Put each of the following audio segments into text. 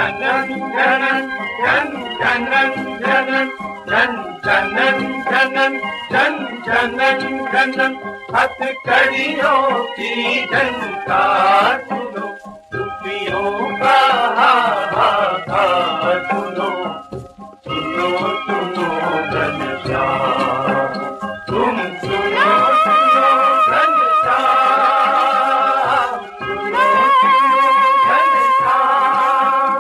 जनन जनन जन जनन जनन जन जनन जनन जन जनन जनन हथकड़ियों की झनकार सुनो दुखियों का हाहाकार सुनो सुनो सुनो घनश्याम तुम सुनो सुनो घनश्याम सुनो सुनो घनश्याम।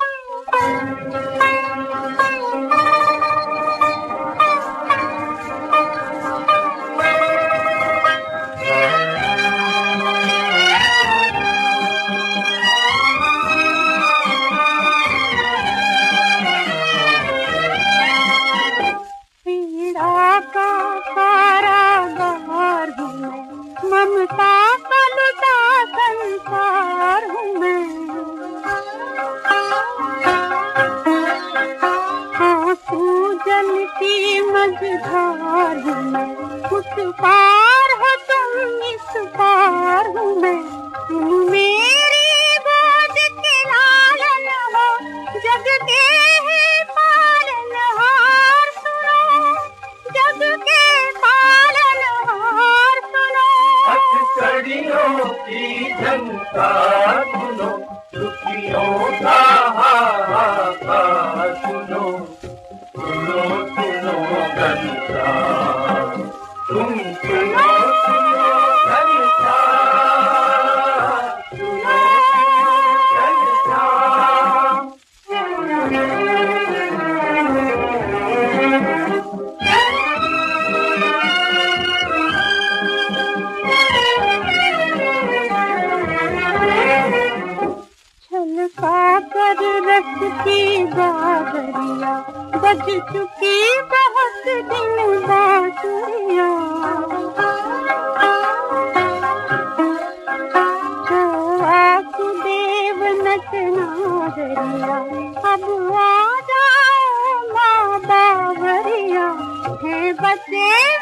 ममता पलटा संसार हूँ मैं, आंसू जलती मझधार हूँ मैं, उस पार हो तुम इस पार हूँ मैं, तुम मेरी गोद के लालन हो जग के है पालनहार सुनो जग के पालनहार सुनो हथकड़ियों की झनकार सुनो दुखियों का हाहाकार सुनो सुनो सुनो घनश्याम तुम सुनो सुनो घनश्याम सुनो घनश्याम। छलका कर रस की बावरिया बज चुकी बहुत दिन बांसुरिया, वासुदेव नटनागरिया अब आ जाओ माँ बावरिया है बचे